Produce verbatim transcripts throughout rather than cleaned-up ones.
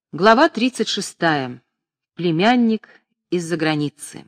Глава тридцать шестая. Племянник из-за границы.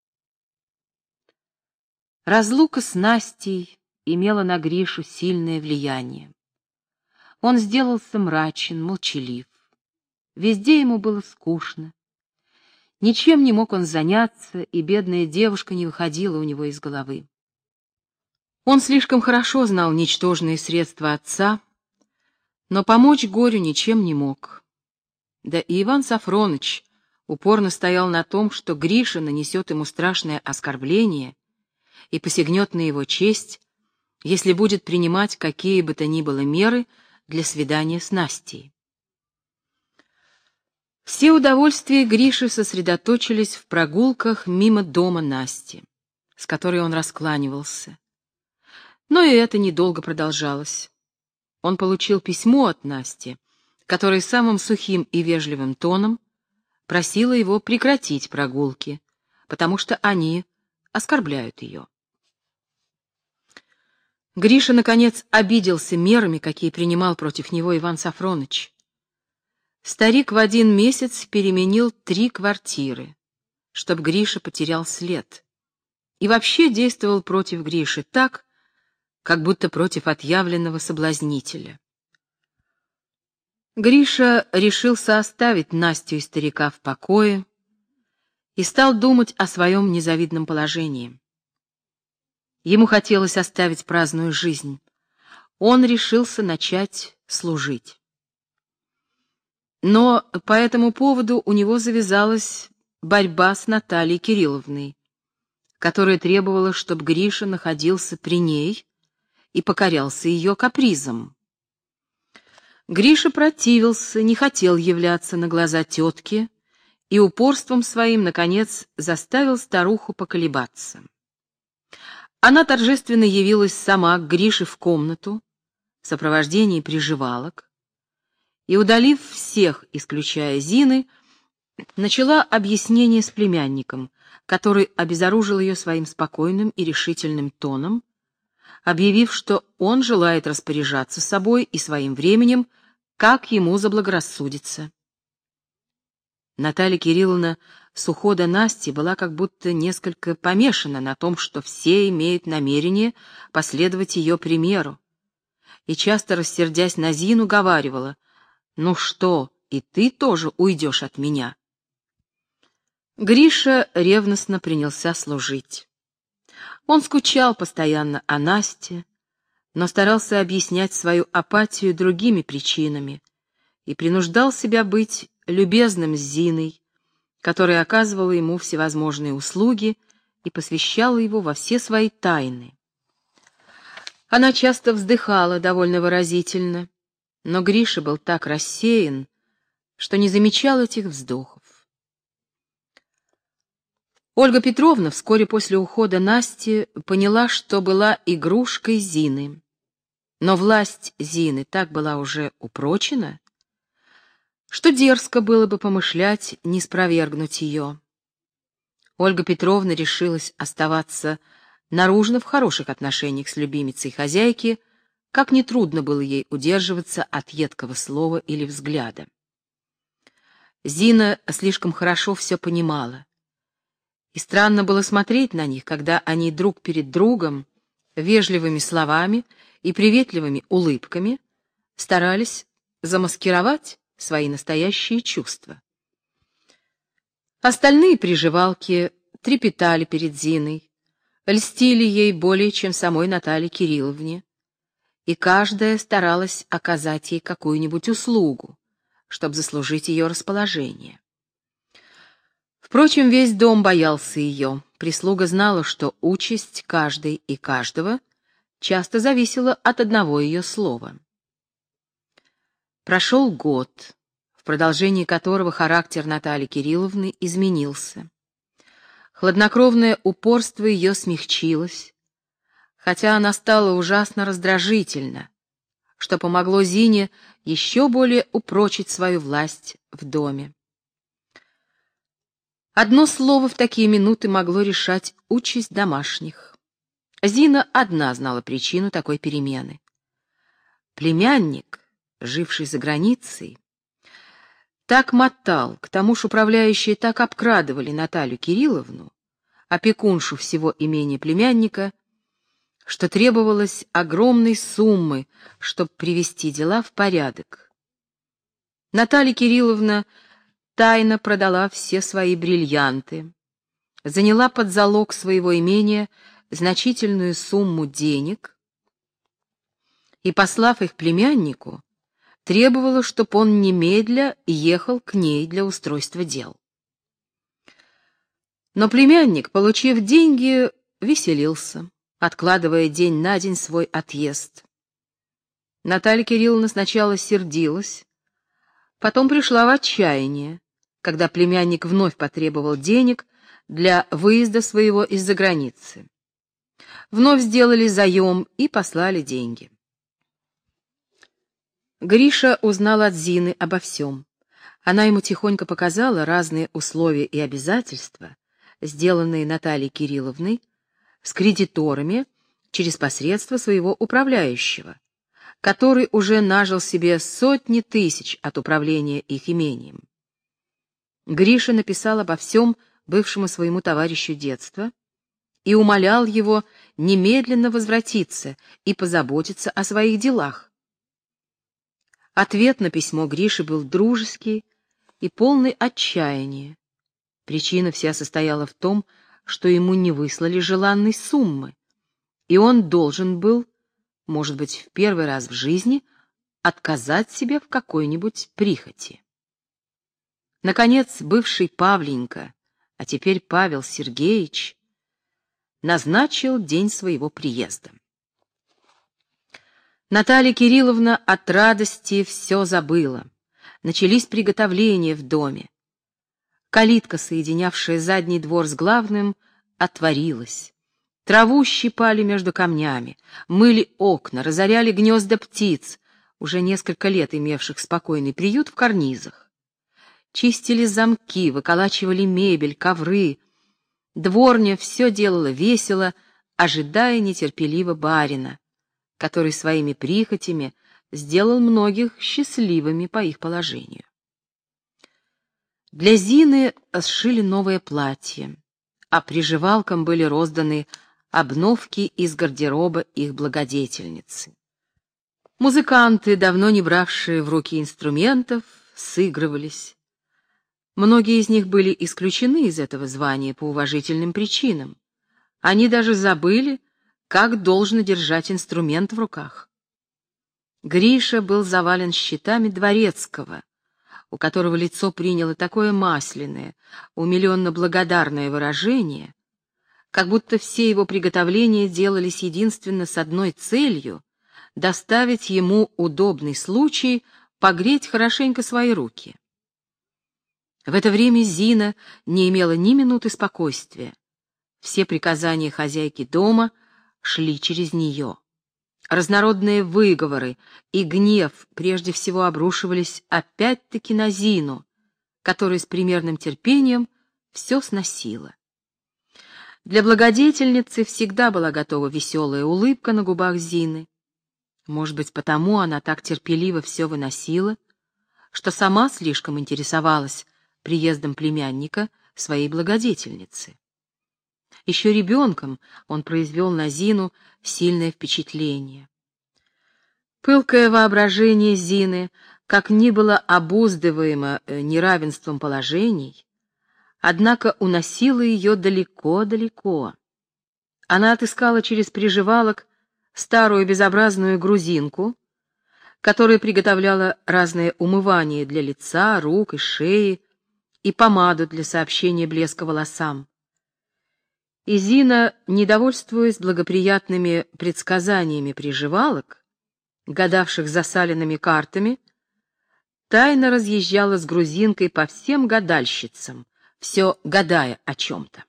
Разлука с Настей имела на Гришу сильное влияние. Он сделался мрачен, молчалив. Везде ему было скучно. Ничем не мог он заняться, и бедная девушка не выходила у него из головы. Он слишком хорошо знал ничтожные средства отца, но помочь горю ничем не мог. Да и Иван Сафроныч упорно стоял на том, что Гриша нанесет ему страшное оскорбление и посягнет на его честь, если будет принимать какие бы то ни было меры для свидания с Настей. Все удовольствия Гриши сосредоточились в прогулках мимо дома Насти, с которой он раскланивался. Но и это недолго продолжалось. Он получил письмо от Насти, которая самым сухим и вежливым тоном просила его прекратить прогулки, потому что они оскорбляют ее. Гриша, наконец, обиделся мерами, какие принимал против него Иван Сафроныч. Старик в один месяц переменил три квартиры, чтоб Гриша потерял след, и вообще действовал против Гриши так, как будто против отъявленного соблазнителя. Гриша решился оставить Настю и старика в покое и стал думать о своем незавидном положении. Ему хотелось оставить праздную жизнь. Он решился начать служить. Но по этому поводу у него завязалась борьба с Натальей Кирилловной, которая требовала, чтобы Гриша находился при ней и покорялся ее капризам. Гриша противился, не хотел являться на глаза тетки и упорством своим, наконец, заставил старуху поколебаться. Она торжественно явилась сама к Грише в комнату в сопровождении приживалок и, удалив всех, исключая Зины, начала объяснение с племянником, который обезоружил ее своим спокойным и решительным тоном, объявив, что он желает распоряжаться собой и своим временем, как ему заблагорассудится. Наталья Кирилловна с ухода Насти была как будто несколько помешана на том, что все имеют намерение последовать ее примеру, и часто, рассердясь на Зину, говаривала: «Ну что, и ты тоже уйдешь от меня?» Гриша ревностно принялся служить. Он скучал постоянно о Насте, но старался объяснять свою апатию другими причинами и принуждал себя быть любезным с Зиной, которая оказывала ему всевозможные услуги и посвящала его во все свои тайны. Она часто вздыхала довольно выразительно, но Гриша был так рассеян, что не замечал этих вздохов. Ольга Петровна вскоре после ухода Насти поняла, что была игрушкой Зины. Но власть Зины так была уже упрочена, что дерзко было бы помышлять не спровергнуть ее. Ольга Петровна решилась оставаться наружно в хороших отношениях с любимицей хозяйки, как нетрудно было ей удерживаться от едкого слова или взгляда. Зина слишком хорошо все понимала, и странно было смотреть на них, когда они друг перед другом вежливыми словами и приветливыми улыбками старались замаскировать свои настоящие чувства. Остальные приживалки трепетали перед Зиной, льстили ей более, чем самой Наталье Кирилловне, и каждая старалась оказать ей какую-нибудь услугу, чтобы заслужить ее расположение. Впрочем, весь дом боялся ее. Прислуга знала, что участь каждой и каждого часто зависела от одного ее слова. Прошел год, в продолжении которого характер Натальи Кирилловны изменился. Хладнокровное упорство ее смягчилось, хотя она стала ужасно раздражительна, что помогло Зине еще более упрочить свою власть в доме. Одно слово в такие минуты могло решать участь домашних. Зина одна знала причину такой перемены. Племянник, живший за границей, так мотал, к тому ж управляющие так обкрадывали Наталью Кирилловну, опекуншу всего имения племянника, что требовалось огромной суммы, чтобы привести дела в порядок. Наталья Кирилловна тайно продала все свои бриллианты, заняла под залог своего имения значительную сумму денег и, послав их племяннику, требовала, чтоб он немедля ехал к ней для устройства дел. Но племянник, получив деньги, веселился, откладывая день на день свой отъезд. Наталья Кирилловна сначала сердилась, потом пришла в отчаяние, когда племянник вновь потребовал денег для выезда своего из-за границы. Вновь сделали заем и послали деньги. Гриша узнал от Зины обо всем. Она ему тихонько показала разные условия и обязательства, сделанные Натальей Кирилловной с кредиторами через посредство своего управляющего, который уже нажил себе сотни тысяч от управления их имением. Гриша написал обо всем бывшему своему товарищу детства и умолял его немедленно возвратиться и позаботиться о своих делах. Ответ на письмо Гриши был дружеский и полный отчаяния. Причина вся состояла в том, что ему не выслали желанной суммы, и он должен был, может быть, в первый раз в жизни, отказать себе в какой-нибудь прихоти. Наконец, бывший Павленька, а теперь Павел Сергеевич, назначил день своего приезда. Наталья Кирилловна от радости все забыла. Начались приготовления в доме. Калитка, соединявшая задний двор с главным, отворилась. Траву щипали между камнями, мыли окна, разоряли гнезда птиц, уже несколько лет имевших спокойный приют в карнизах. Чистили замки, выколачивали мебель, ковры. Дворня все делала весело, ожидая нетерпеливо барина, который своими прихотями сделал многих счастливыми по их положению. Для Зины сшили новое платье, а приживалкам были розданы обновки из гардероба их благодетельницы. Музыканты, давно не бравшие в руки инструментов, сыгрывались. Многие из них были исключены из этого звания по уважительным причинам. Они даже забыли, как должно держать инструмент в руках. Гриша был завален счетами дворецкого, у которого лицо приняло такое масляное, умиленно-благодарное выражение, как будто все его приготовления делались единственно с одной целью — доставить ему удобный случай погреть хорошенько свои руки. В это время Зина не имела ни минуты спокойствия. Все приказания хозяйки дома шли через нее. Разнородные выговоры и гнев прежде всего обрушивались опять-таки на Зину, которая с примерным терпением все сносила. Для благодетельницы всегда была готова веселая улыбка на губах Зины. Может быть, потому она так терпеливо все выносила, что сама слишком интересовалась приездом племянника своей благодетельницы. Еще ребенком он произвел на Зину сильное впечатление. Пылкое воображение Зины, как ни было обуздываемо неравенством положений, однако уносило ее далеко-далеко. Она отыскала через приживалок старую безобразную грузинку, которая приготовляла разные умывания для лица, рук и шеи и помаду для сообщения блеска волосам. И Зина, недовольствуясь благоприятными предсказаниями приживалок, гадавших засаленными картами, тайно разъезжала с грузинкой по всем гадальщицам, все гадая о чем-то.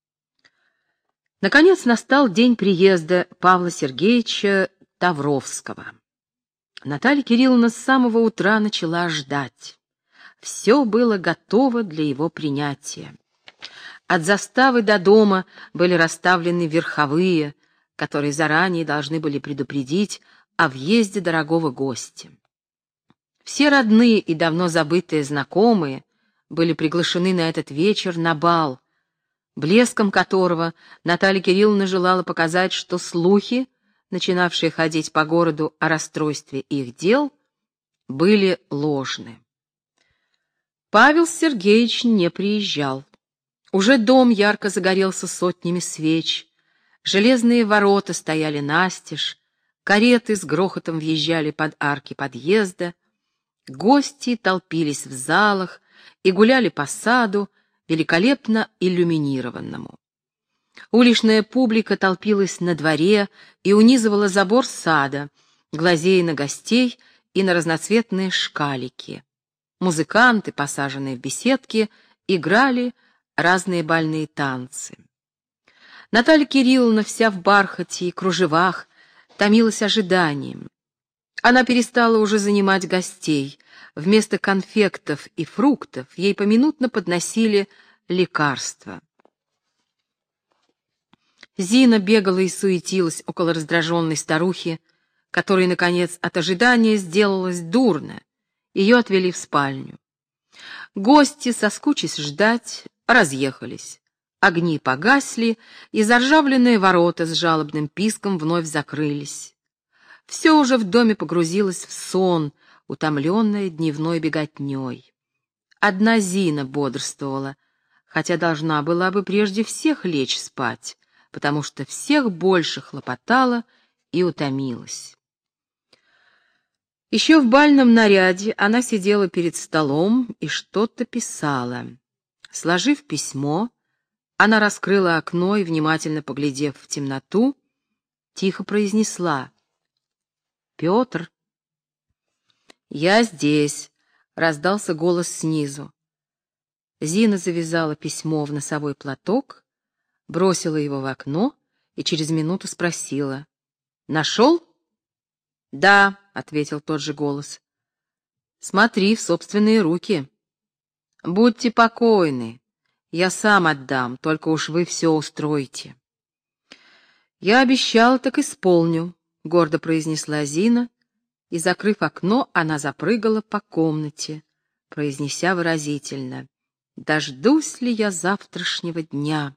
Наконец настал день приезда Павла Сергеевича Тавровского. Наталья Кирилловна с самого утра начала ждать. Все было готово для его принятия. От заставы до дома были расставлены верховые, которые заранее должны были предупредить о въезде дорогого гостя. Все родные и давно забытые знакомые были приглашены на этот вечер на бал, блеском которого Наталья Кирилловна желала показать, что слухи, начинавшие ходить по городу о расстройстве их дел, были ложны. Павел Сергеевич не приезжал. Уже дом ярко загорелся сотнями свеч, железные ворота стояли настежь, кареты с грохотом въезжали под арки подъезда, гости толпились в залах и гуляли по саду, великолепно иллюминированному. Уличная публика толпилась на дворе и унизывала забор сада, глазея на гостей и на разноцветные шкалики. Музыканты, посаженные в беседки, играли разные бальные танцы. Наталья Кирилловна, вся в бархате и кружевах, томилась ожиданием. Она перестала уже занимать гостей. Вместо конфектов и фруктов ей поминутно подносили лекарства. Зина бегала и суетилась около раздраженной старухи, которой, наконец, от ожидания сделалось дурно. Ее отвели в спальню. Гости, соскучись ждать, разъехались. Огни погасли, и заржавленные ворота с жалобным писком вновь закрылись. Все уже в доме погрузилось в сон, утомленное дневной беготней. Одна Зина бодрствовала, хотя должна была бы прежде всех лечь спать, потому что всех больше хлопотала и утомилась. Еще в бальном наряде она сидела перед столом и что-то писала. Сложив письмо, она раскрыла окно и, внимательно поглядев в темноту, тихо произнесла: «Петр». «Я здесь», — раздался голос снизу. Зина завязала письмо в носовой платок, бросила его в окно и через минуту спросила: «Нашел?» «Да», — ответил тот же голос. «Смотри в собственные руки. Будьте покойны, я сам отдам, только уж вы все устроите». «Я обещал, так исполню», — гордо произнесла Зина, и, закрыв окно, она запрыгала по комнате, произнеся выразительно: «Дождусь ли я завтрашнего дня?»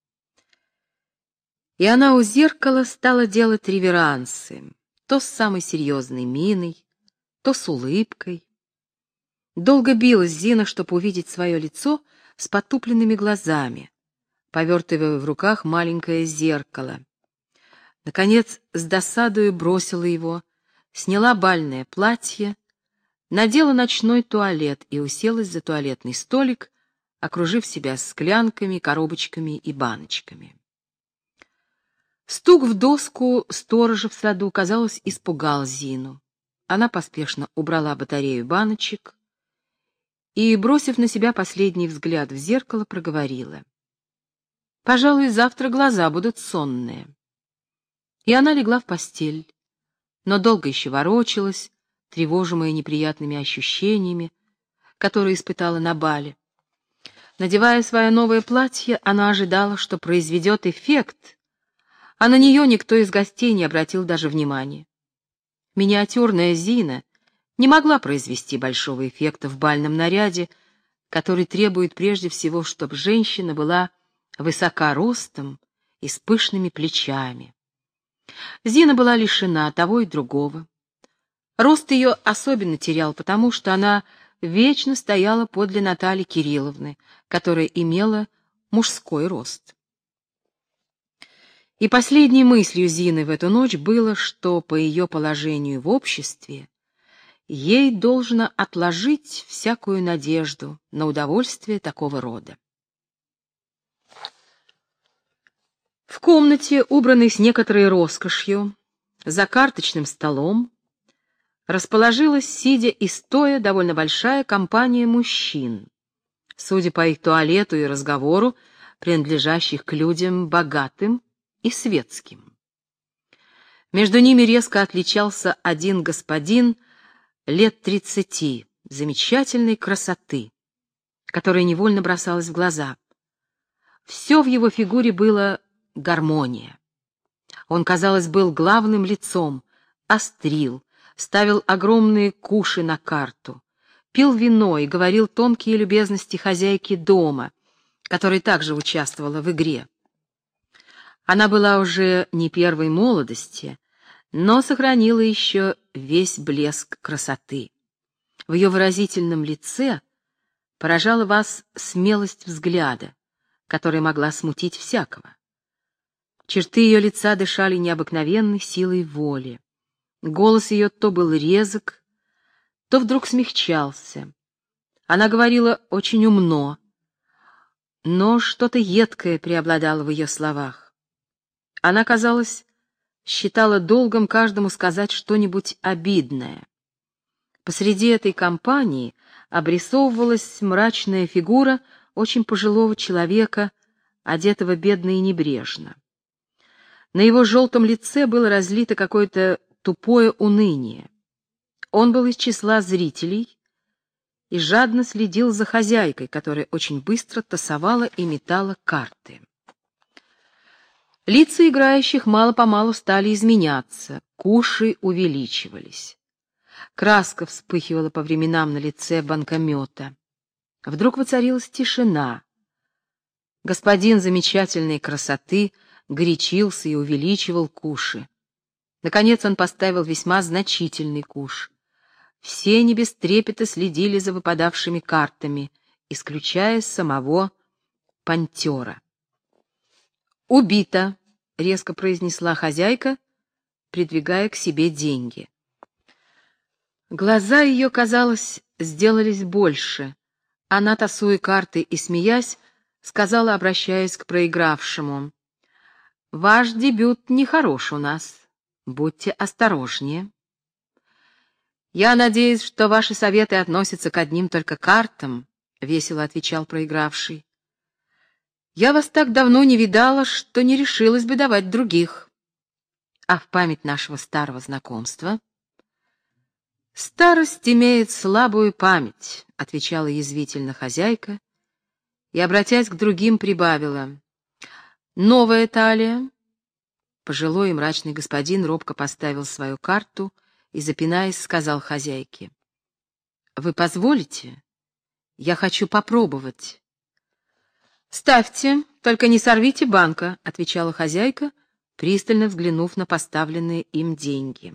И она у зеркала стала делать реверансы, то с самой серьезной миной, то с улыбкой. Долго билась Зина, чтобы увидеть свое лицо с потупленными глазами, повертывая в руках маленькое зеркало. Наконец, с досадою бросила его, сняла бальное платье, надела ночной туалет и уселась за туалетный столик, окружив себя склянками, коробочками и баночками. Стук в доску сторожа в саду, казалось, испугал Зину. Она поспешно убрала батарею баночек и, бросив на себя последний взгляд в зеркало, проговорила: «Пожалуй, завтра глаза будут сонные». И она легла в постель, но долго еще ворочалась, тревожимая неприятными ощущениями, которые испытала на бале. Надевая свое новое платье, она ожидала, что произведет эффект, а на нее никто из гостей не обратил даже внимания. Миниатюрная Зина не могла произвести большого эффекта в бальном наряде, который требует прежде всего, чтобы женщина была высока ростом и с пышными плечами. Зина была лишена того и другого. Рост ее особенно терял, потому что она вечно стояла подле Натальи Кирилловны, которая имела мужской рост. И последней мыслью Зины в эту ночь было, что по ее положению в обществе ей должно отложить всякую надежду на удовольствие такого рода. В комнате, убранной с некоторой роскошью, за карточным столом, расположилась, сидя и стоя, довольно большая компания мужчин, судя по их туалету и разговору, принадлежащих к людям богатым и светским. Между ними резко отличался один господин лет тридцати, замечательной красоты, которая невольно бросалась в глаза. Все в его фигуре было гармония. Он, казалось, был главным лицом, острил, ставил огромные куши на карту, пил вино и говорил тонкие любезности хозяйки дома, которая также участвовала в игре. Она была уже не первой молодости, но сохранила еще весь блеск красоты. В ее выразительном лице поражала вас смелость взгляда, которая могла смутить всякого. Черты ее лица дышали необыкновенной силой воли. Голос ее то был резок, то вдруг смягчался. Она говорила очень умно, но что-то едкое преобладало в ее словах. Она, казалось, считала долгом каждому сказать что-нибудь обидное. Посреди этой компании обрисовывалась мрачная фигура очень пожилого человека, одетого бедно и небрежно. На его желтом лице было разлито какое-то тупое уныние. Он был из числа зрителей и жадно следил за хозяйкой, которая очень быстро тасовала и метала карты. Лица играющих мало-помалу стали изменяться, куши увеличивались. Краска вспыхивала по временам на лице банкомета. Вдруг воцарилась тишина. Господин замечательной красоты горячился и увеличивал куши. Наконец он поставил весьма значительный куш. Все не без трепета следили за выпадавшими картами, исключая самого пантера. «Убито», — резко произнесла хозяйка, придвигая к себе деньги. Глаза ее, казалось, сделались больше. Она, тасуя карты и смеясь, сказала, обращаясь к проигравшему: «Ваш дебют нехорош у нас. Будьте осторожнее». «Я надеюсь, что ваши советы относятся к одним только картам», — весело отвечал проигравший. «Я вас так давно не видала, что не решилась бы давать других. А в память нашего старого знакомства...» «Старость имеет слабую память», — отвечала язвительно хозяйка и, обратясь к другим, прибавила: «Новая талия». Пожилой и мрачный господин робко поставил свою карту и, запинаясь, сказал хозяйке: «Вы позволите? Я хочу попробовать». «Ставьте, только не сорвите банка», — отвечала хозяйка, пристально взглянув на поставленные им деньги.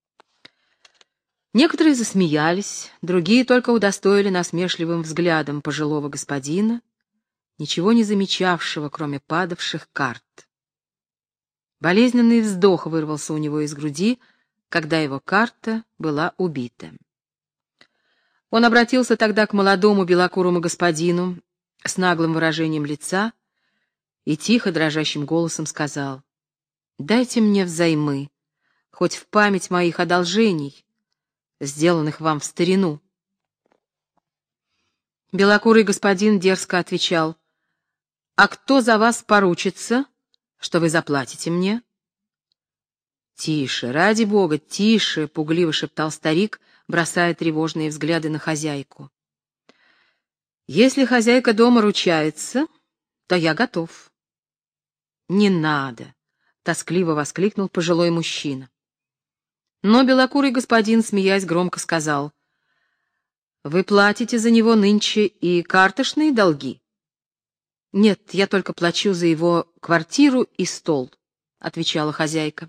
Некоторые засмеялись, другие только удостоили насмешливым взглядом пожилого господина, ничего не замечавшего, кроме падавших карт. Болезненный вздох вырвался у него из груди, когда его карта была убита. Он обратился тогда к молодому белокурому господину с наглым выражением лица и тихо, дрожащим голосом сказал: «Дайте мне взаймы, хоть в память моих одолжений, сделанных вам в старину». Белокурый господин дерзко отвечал: «А кто за вас поручится, что вы заплатите мне?» «Тише, ради бога, тише!» — пугливо шептал старик, бросая тревожные взгляды на хозяйку. «Если хозяйка дома ручается, то я готов». «Не надо!» — тоскливо воскликнул пожилой мужчина. Но белокурый господин, смеясь, громко сказал: «Вы платите за него нынче и карточные долги?» «Нет, я только плачу за его квартиру и стол», — отвечала хозяйка.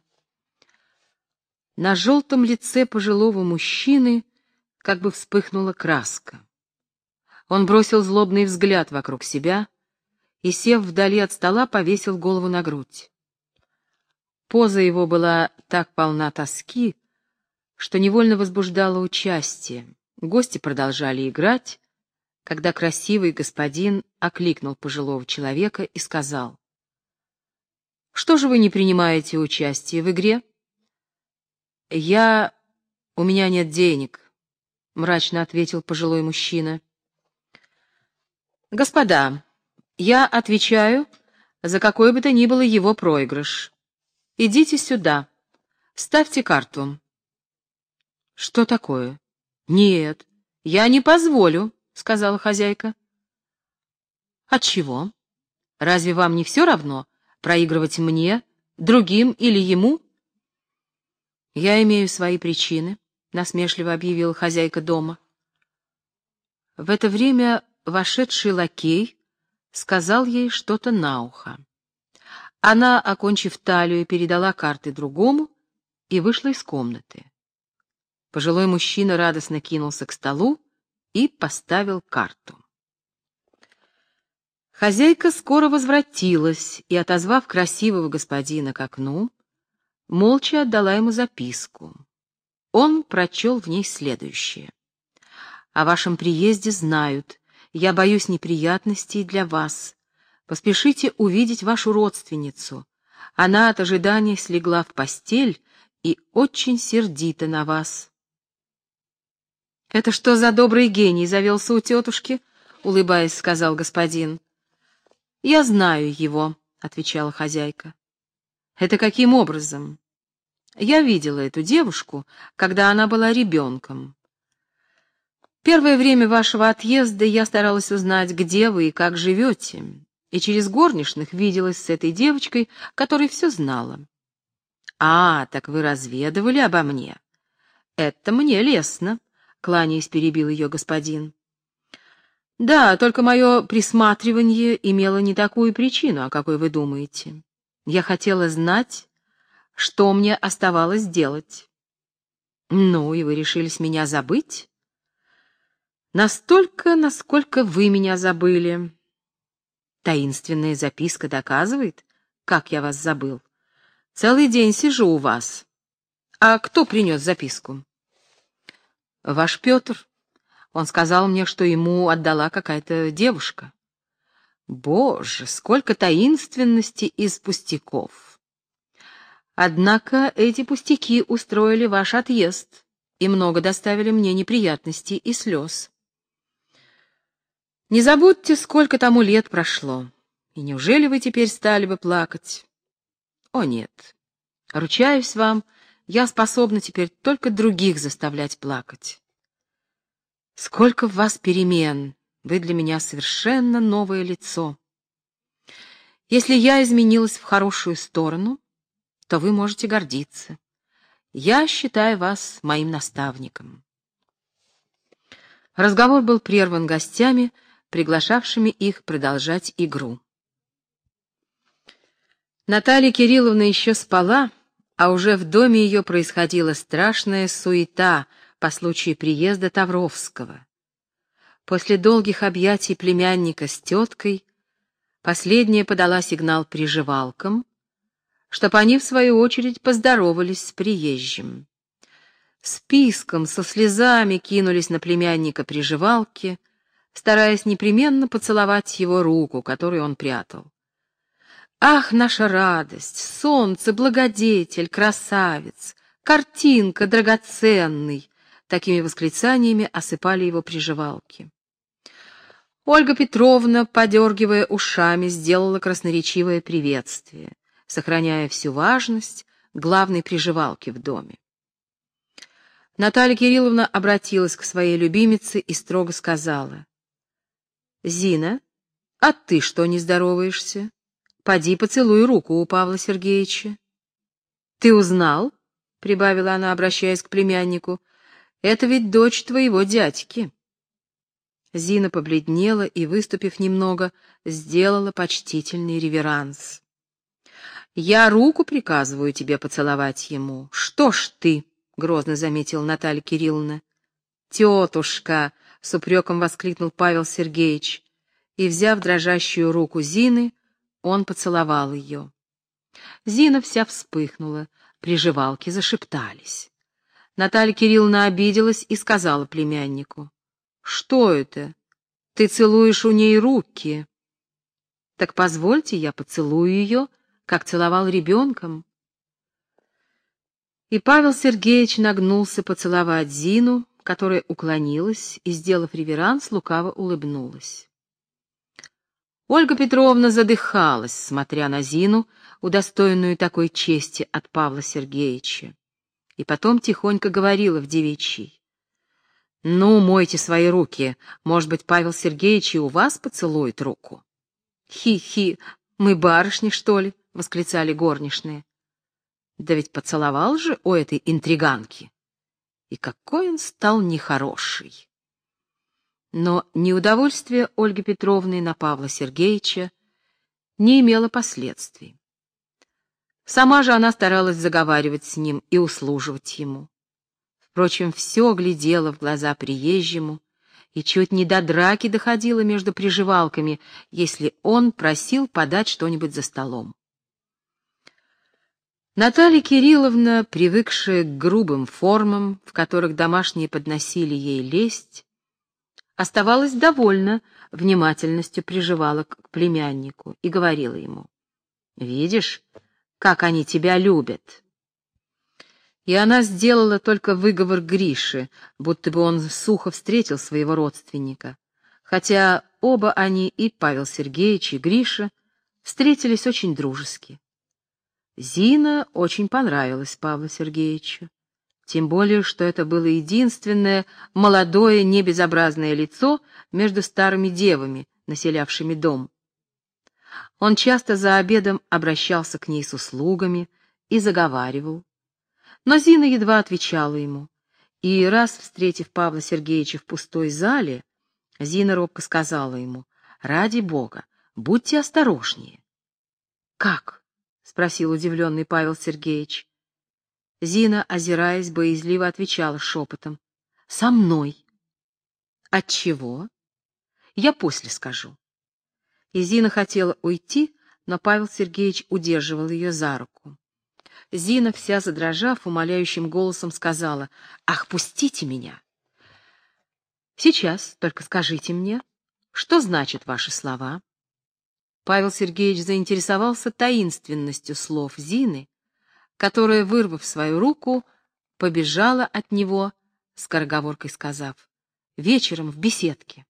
На желтом лице пожилого мужчины как бы вспыхнула краска. Он бросил злобный взгляд вокруг себя и, сев вдали от стола, повесил голову на грудь. Поза его была так полна тоски, что невольно возбуждала участие. Гости продолжали играть, когда красивый господин окликнул пожилого человека и сказал: «Что же вы не принимаете участие в игре?» «Я... у меня нет денег», — мрачно ответил пожилой мужчина. «Господа, я отвечаю за какой бы то ни было его проигрыш. Идите сюда, ставьте карту». «Что такое?» «Нет, я не позволю», — сказала хозяйка. «Отчего? Разве вам не все равно, проигрывать мне, другим или ему?» «Я имею свои причины», — насмешливо объявила хозяйка дома. В это время вошедший лакей сказал ей что-то на ухо. Она, окончив талию, передала карты другому и вышла из комнаты. Пожилой мужчина радостно кинулся к столу и поставил карту. Хозяйка скоро возвратилась и, отозвав красивого господина к окну, молча отдала ему записку. Он прочел в ней следующее. «О вашем приезде знают. Я боюсь неприятностей для вас. Поспешите увидеть вашу родственницу. Она от ожидания слегла в постель и очень сердита на вас». «Это что за добрый гений завелся у тетушки?» — улыбаясь, сказал господин. «Я знаю его», — отвечала хозяйка. «Это каким образом?» «Я видела эту девушку, когда она была ребенком. Первое время вашего отъезда я старалась узнать, где вы и как живете, и через горничных виделась с этой девочкой, которая все знала». «А, так вы разведывали обо мне?» «Это мне лестно», — кланяясь, перебил ее господин. «Да, только мое присматривание имело не такую причину, о какой вы думаете. Я хотела знать, что мне оставалось делать». «Ну, и вы решились меня забыть?» «Настолько, насколько вы меня забыли». «Таинственная записка доказывает, как я вас забыл. Целый день сижу у вас. А кто принес записку?» «Ваш Петр. Он сказал мне, что ему отдала какая-то девушка». «Боже, сколько таинственности из пустяков! Однако эти пустяки устроили ваш отъезд и много доставили мне неприятностей и слез. Не забудьте, сколько тому лет прошло, и неужели вы теперь стали бы плакать? О, нет, ручаюсь вам, я способна теперь только других заставлять плакать. Сколько в вас перемен! Вы для меня совершенно новое лицо. Если я изменилась в хорошую сторону, то вы можете гордиться. Я считаю вас моим наставником». Разговор был прерван гостями, приглашавшими их продолжать игру. Наталья Кирилловна еще спала, а уже в доме ее происходила страшная суета по случаю приезда Тавровского. После долгих объятий племянника с теткой последняя подала сигнал приживалкам, чтоб они, в свою очередь, поздоровались с приезжим. С писком, со слезами кинулись на племянника приживалки, стараясь непременно поцеловать его руку, которую он прятал. «Ах, наша радость! Солнце, благодетель, красавец! Картинка, драгоценный!» Такими восклицаниями осыпали его приживалки. Ольга Петровна, подергивая ушами, сделала красноречивое приветствие, сохраняя всю важность главной приживалки в доме. Наталья Кирилловна обратилась к своей любимице и строго сказала: «Зина, а ты что не здороваешься? Поди поцелуй руку у Павла Сергеевича». «Ты узнал?» — прибавила она, обращаясь к племяннику. «Это ведь дочь твоего дядьки». Зина побледнела и, выступив немного, сделала почтительный реверанс. «Я руку приказываю тебе поцеловать ему. Что ж ты?» — грозно заметила Наталья Кирилловна. «Тетушка!» — с упреком воскликнул Павел Сергеевич, и, взяв дрожащую руку Зины, он поцеловал ее. Зина вся вспыхнула, приживалки зашептались. Наталья Кирилловна обиделась и сказала племяннику: «Что это? Ты целуешь у ней руки». «Так позвольте, я поцелую ее, как целовал ребенком». И Павел Сергеевич нагнулся поцеловать Зину, которая уклонилась и, сделав реверанс, лукаво улыбнулась. Ольга Петровна задыхалась, смотря на Зину, удостоенную такой чести от Павла Сергеевича, и потом тихонько говорила в девичьей: «Ну, мойте свои руки, может быть, Павел Сергеевич и у вас поцелует руку». «Хи-хи, мы барышни, что ли?» — восклицали горничные. «Да ведь поцеловал же у этой интриганки». И какой он стал нехороший. Но неудовольствие Ольги Петровны на Павла Сергеевича не имело последствий. Сама же она старалась заговаривать с ним и услуживать ему. Впрочем, все глядела в глаза приезжему, и чуть не до драки доходило между приживалками, если он просил подать что-нибудь за столом. Наталья Кирилловна, привыкшая к грубым формам, в которых домашние подносили ей лесть, оставалась довольна внимательностью приживалок к племяннику и говорила ему: «Видишь, как они тебя любят». И она сделала только выговор Грише, будто бы он сухо встретил своего родственника, хотя оба они, и Павел Сергеевич, и Гриша, встретились очень дружески. Зина очень понравилась Павлу Сергеевичу, тем более, что это было единственное молодое небезобразное лицо между старыми девами, населявшими дом. Он часто за обедом обращался к ней с услугами и заговаривал. Но Зина едва отвечала ему, и раз, встретив Павла Сергеевича в пустой зале, Зина робко сказала ему: «Ради Бога, будьте осторожнее». «Как?» — спросил удивленный Павел Сергеевич. Зина, озираясь, боязливо отвечала шепотом: «Со мной». «Отчего?» «Я после скажу». И Зина хотела уйти, но Павел Сергеевич удерживал ее за руку. Зина, вся задрожав, умоляющим голосом сказала: «Ах, пустите меня!» «Сейчас, только скажите мне, что значат ваши слова?» Павел Сергеевич заинтересовался таинственностью слов Зины, которая, вырвав свою руку, побежала от него, скороговоркой сказав: «Вечером в беседке».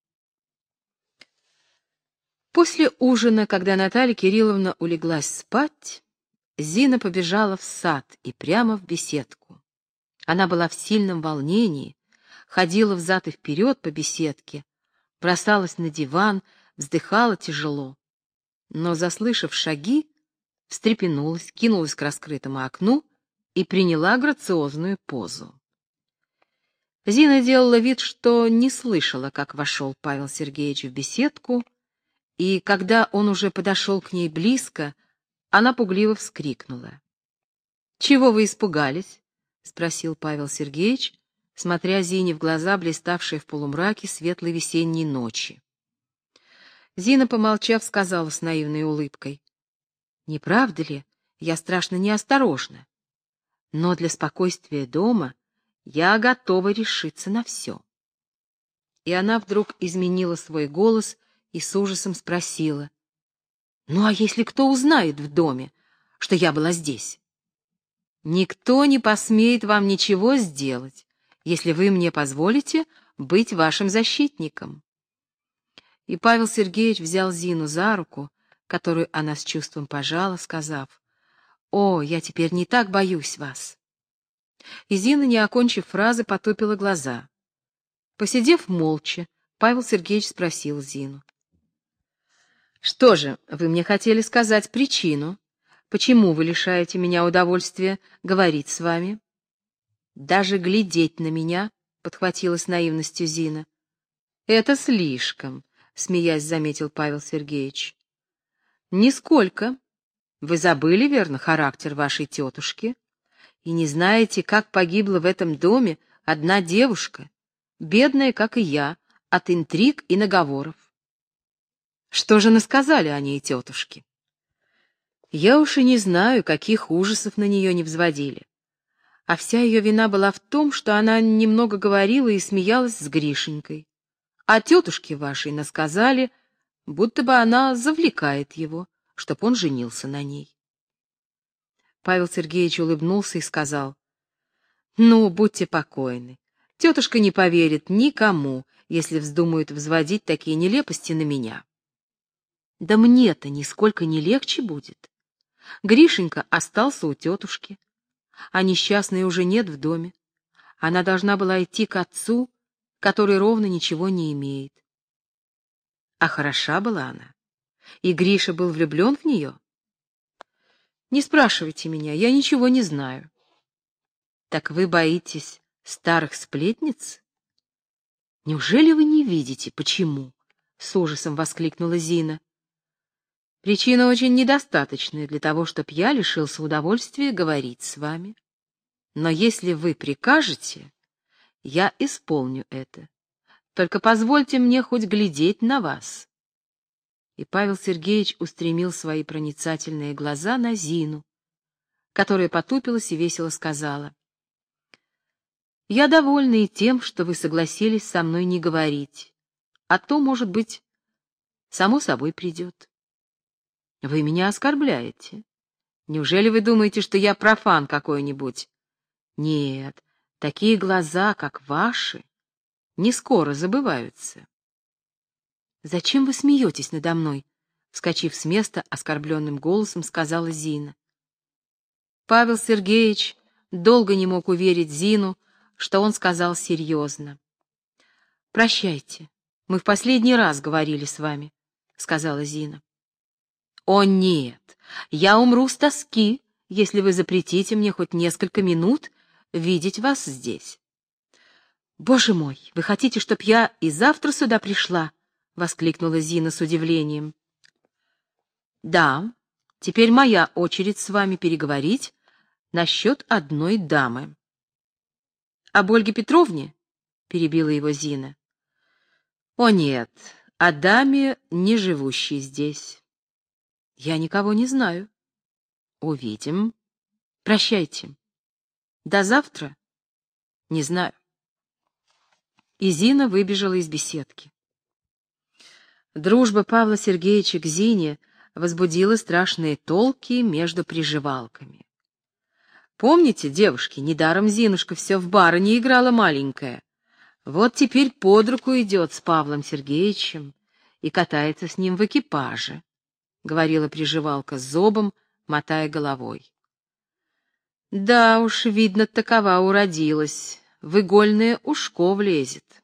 После ужина, когда Наталья Кирилловна улеглась спать, Зина побежала в сад и прямо в беседку. Она была в сильном волнении, ходила взад и вперед по беседке, бросалась на диван, вздыхала тяжело. Но, заслышав шаги, встрепенулась, кинулась к раскрытому окну и приняла грациозную позу. Зина делала вид, что не слышала, как вошел Павел Сергеевич в беседку, и когда он уже подошел к ней близко, она пугливо вскрикнула. «Чего вы испугались?» — спросил Павел Сергеевич, смотря Зине в глаза, блиставшие в полумраке светлой весенней ночи. Зина, помолчав, сказала с наивной улыбкой: «Не правда ли, я страшно неосторожна, но для спокойствия дома я готова решиться на все». И она вдруг изменила свой голос и с ужасом спросила: «Ну а если кто узнает в доме, что я была здесь?» «Никто не посмеет вам ничего сделать, если вы мне позволите быть вашим защитником». И Павел Сергеевич взял Зину за руку, которую она с чувством пожала, сказав: «О, я теперь не так боюсь вас». И Зина, не окончив фразы, потупила глаза. Посидев молча, Павел Сергеевич спросил Зину: «Что же, вы мне хотели сказать причину, почему вы лишаете меня удовольствия говорить с вами?» «Даже глядеть на меня», — подхватила с наивностью Зина. «Это слишком», — смеясь заметил Павел Сергеевич. «Нисколько. Вы забыли, верно, характер вашей тетушки? И не знаете, как погибла в этом доме одна девушка, бедная, как и я, от интриг и наговоров. Что же насказали о ней тетушки? Я уж и не знаю, каких ужасов на нее не взводили. А вся ее вина была в том, что она немного говорила и смеялась с Гришенькой. А тетушке вашей насказали, будто бы она завлекает его, чтоб он женился на ней». Павел Сергеевич улыбнулся и сказал: «Ну, будьте покойны. Тетушка не поверит никому, если вздумают взводить такие нелепости на меня». «Да мне-то нисколько не легче будет. Гришенька остался у тетушки, а несчастной уже нет в доме. Она должна была идти к отцу, который ровно ничего не имеет. А хороша была она, и Гриша был влюблен в нее. Не спрашивайте меня, я ничего не знаю». «Так вы боитесь Старых сплетниц? Неужели вы не видите, почему? С ужасом воскликнула Зина. Причина очень недостаточная для того, чтобы я лишился удовольствия говорить с вами. Но если вы прикажете, я исполню это. Только позвольте мне хоть глядеть на вас. И Павел Сергеевич устремил свои проницательные глаза на Зину, которая потупилась и весело сказала: «Я довольна и тем, что вы согласились со мной не говорить, а то, может быть, само собой придет. Вы меня оскорбляете. Неужели вы думаете, что я профан какой-нибудь? Нет, такие глаза, как ваши, не скоро забываются». «Зачем вы смеетесь надо мной?» — вскочив с места, оскорбленным голосом сказала Зина. Павел Сергеевич долго не мог уверить Зину, что он сказал серьезно. «Прощайте, мы в последний раз говорили с вами», — сказала Зина. «О нет, я умру с тоски, если вы запретите мне хоть несколько минут видеть вас здесь». «Боже мой, вы хотите, чтоб я и завтра сюда пришла?» — воскликнула Зина с удивлением. «Да, теперь моя очередь с вами переговорить насчет одной дамы». «Об Ольге Петровне?» — перебила его Зина. «О нет, о даме, не живущей здесь». «Я никого не знаю». «Увидим. Прощайте». «До завтра?» «Не знаю». И Зина выбежала из беседки. Дружба Павла Сергеевича к Зине возбудила страшные толки между приживалками. Помните, девушки, недаром Зинушка все в барыне играла маленькая. Вот теперь под руку идет с Павлом Сергеевичем и катается с ним в экипаже, — говорила приживалка с зобом, мотая головой. Да уж, видно, такова уродилась, в игольное ушко влезет.